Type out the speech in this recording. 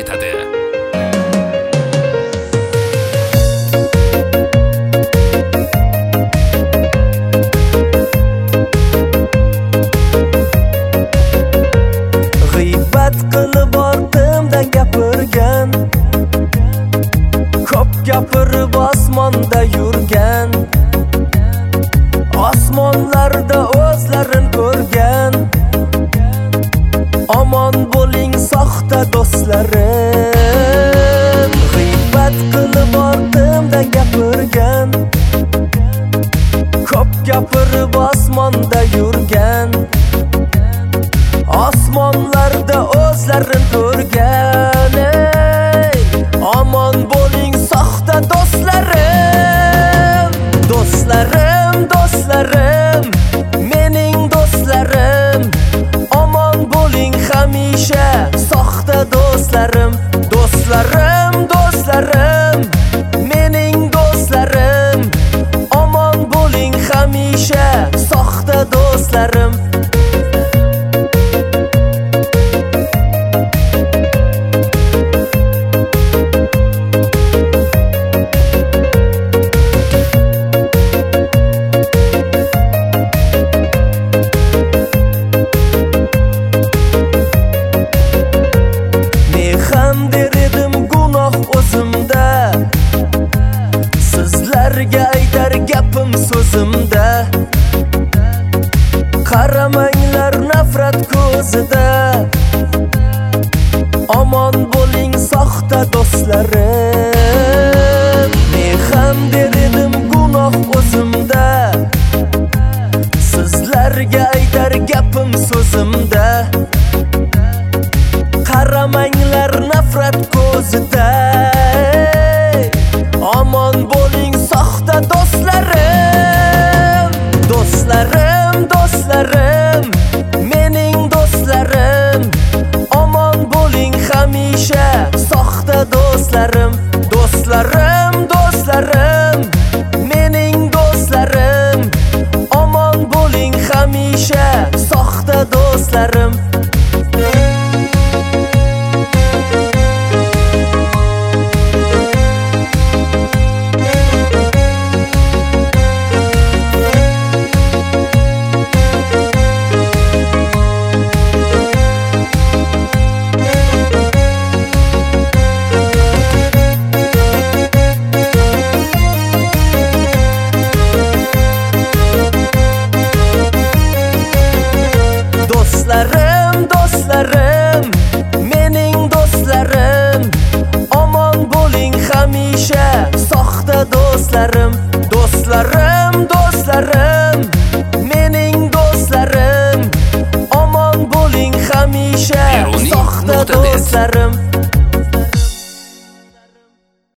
etadi. G'iybat qilib ortimdan gapirgan, ko'p gapirib osmonda yurgan, osmonlarda o'zlarin ko'rgan. Omon bo'ling soxta do'stlarim. G'iybat qilib ortimdan gapirgan, ko'p gapirib osmonda yurgan, osmonlarda o'zlarin ko'rgan. Omon bo'ling soxta do'stlarim. Do'stlarim, do'stlarim, mening do'stlarim. Omon bo'ling hamisha soxta do'stlarim. Do'stlarim, do'stlarim, mening do'stlarim. Omon bo'ling hamisha soxta do'stlarim. Sizlarga aytar gapim so'zimda, qaramanglar nafrat ko'zida. Omon bo'ling soxta do'stlarim. Men ham der edim gunoh o'zimda, sizlarga aytar gapim so'zimda, qaramanglar nafrat ko'zida. Omon bo'ling soxta do'stlarim. Do'stlarim, do'stlarim, mening do'stlarim. Omon bo'ling hamisha soxta do'stlarim. Do'stlarim, do'stlarim, mening do'stlarim. Omon bo'ling hamisha soxta do'stlarim. Do'stlarim, do'stlarim, mening do'stlarim. Omon bo'ling hamisha soxta do'stlarim. Do'stlarim, do'stlarim, mening do'stlarim. Omon bo'ling hamisha soxta do'stlarim.